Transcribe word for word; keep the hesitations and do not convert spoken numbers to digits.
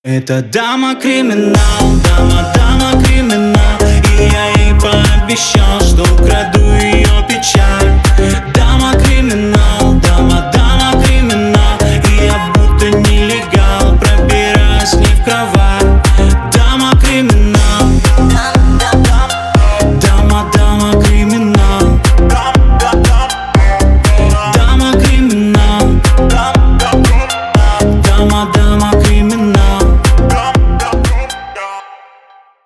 Эта дама криминал, дама, дама криминал. И я ей пообещал, что украду ее.